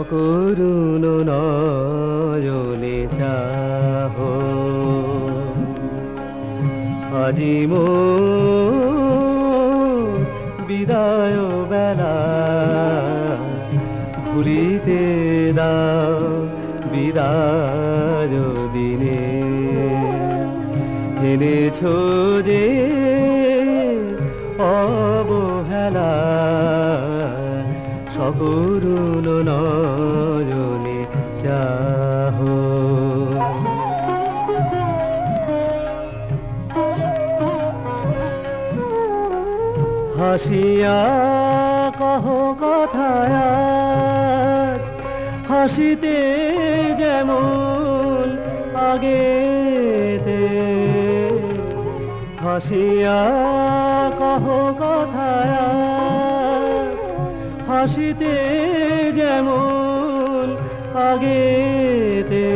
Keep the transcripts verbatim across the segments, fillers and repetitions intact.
অকরুণ নয়নে চাহো আজি মোর বিদায় বেলা ভুলিতে দাও বিদায় দিনে এনেছো যে অবহেলা সকরুণ নয়নে চাহো হাসিয়া কহ কথায় আজ হাসিতে যেমন আগেতে হাসিয়া কহ কথায় আজ হাসিতে যেমন আগেতে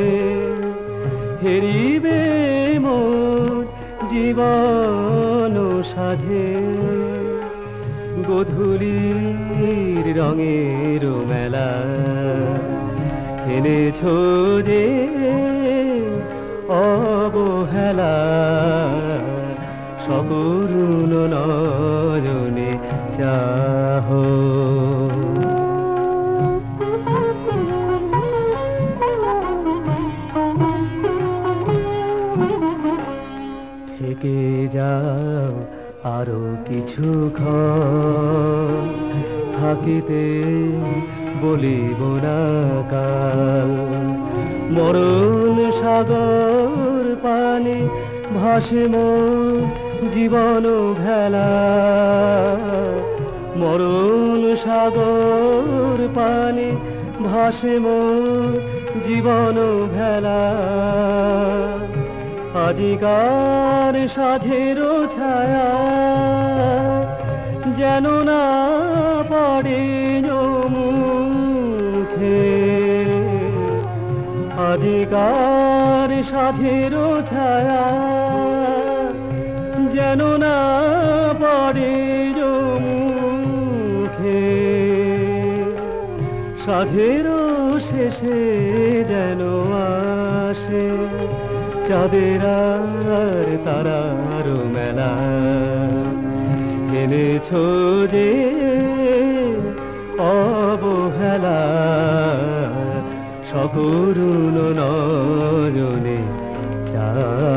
হেরিবে মোর জীবন সাজে গধূলির রঙের মেলা এনেছো যে অবহেলা সকরুণ নয়নে চাহো থেকে যাও আরো কিছুক্ষণ থাকিতে বলিব না কাল মরণ সাগর পানে ভাসে মোর জীবন ভেলা মরণ সাগর পানে ভাসে মোর জীবন ভেলা আজিকার সাধের ছায়া যেন না পড়ে মুখে আজিকার সাধের ছায়া যেন না পড়ে মুখে সাধের শেষে যেন আসে চাঁদের আর তারার মেলা এনেছো যে অবহেলা সকরুণ নয়নে চা